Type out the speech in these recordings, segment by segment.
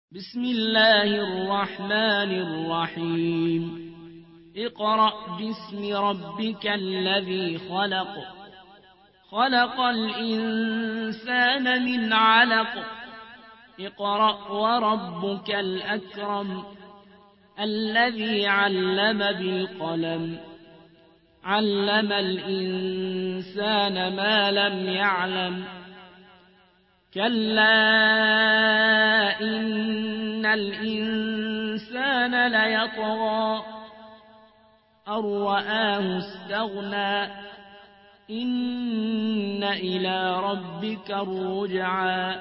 بسم الله الرحمن الرحيم اقرأ باسم ربك الذي خلق خلق الإنسان من علق اقرأ وربك الأكرم الذي علم بالقلم علم الإنسان ما لم يعلم كلا إن الإنسان ليطغى أن رآه استغنى إن إلى ربك الرجعى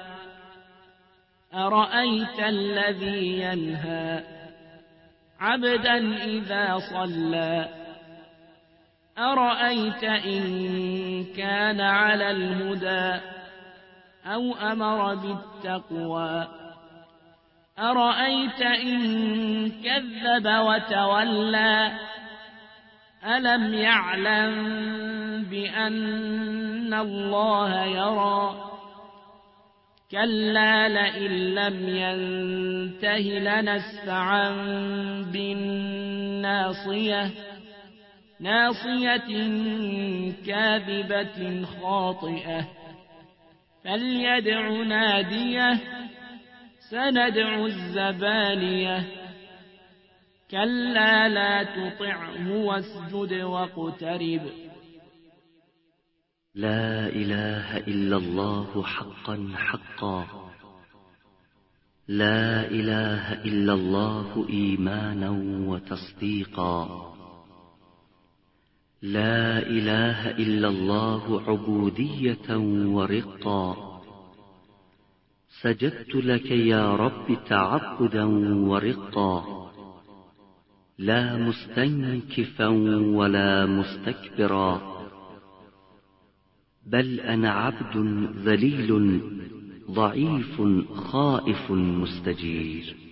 أرأيت الذي ينهى عبدا إذا صلى أرأيت إن كان على الهدى أو أمر بالتقوى أرأيت إن كذب وتولى ألم يعلم بأن الله يرى كلا لئن لم ينته لنسفعا بالناصية ناصية كاذبة خاطئة فليدع ناديه سندع الزبانية كلا لا تطعه واسجد واقترب لا إله إلا الله حقا حقا لا إله إلا الله إيمانا وتصديقا لا إله إلا الله عبودية ورقا سجدت لك يا رب تعبدا ورقا لا مستنكفا ولا مستكبرا بل أنا عبد ذليل ضعيف خائف مستجير